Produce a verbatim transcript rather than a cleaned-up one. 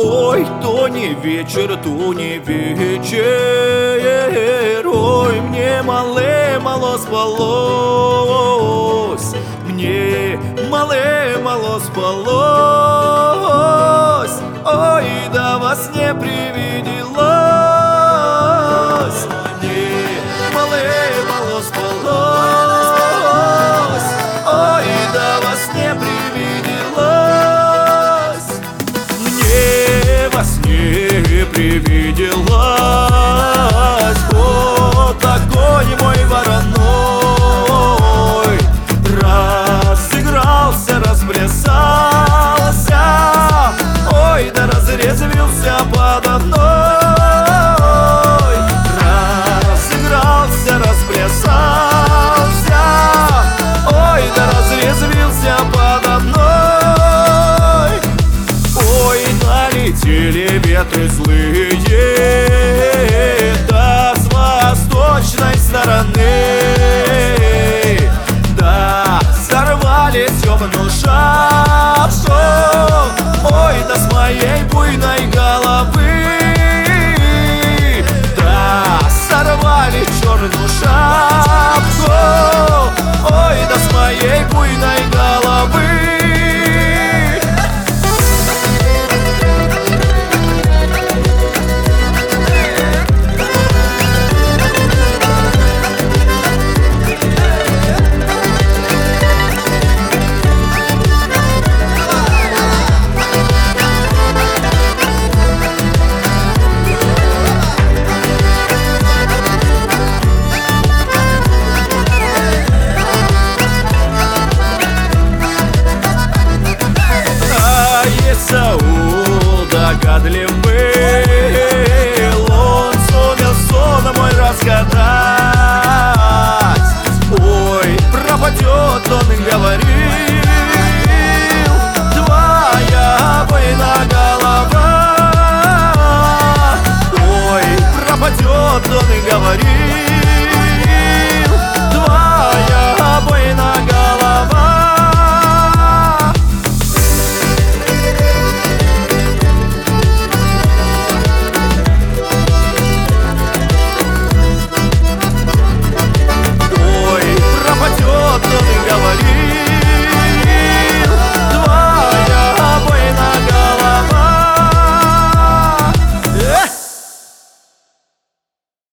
Ой, то не вечер, то не вечер. Ой, мне мале мало спалось, мне мале мало спалось. Ой, да вас не привиделось, мне мале мало спалось. Ой, да вас не привиделось, мне во сне привиделось. Вот такой мой вороной разыгрался, расплясался. Ой, да разрезвился подо мной. Разыгрался, расплясался. Ой, да разрезвился подо мной. Ой, налетели ветры злые, да с восточной стороны, да сорвали темную шапку. Ой, да с моей буйной головы, да сорвали черную шапку. Ой, да с моей буйной головы. Саул догадлив был, он сумел сон мой разгадать. Ой, пропадет, он говорил, твоя буйна голова. Ой, пропадет, он говорил,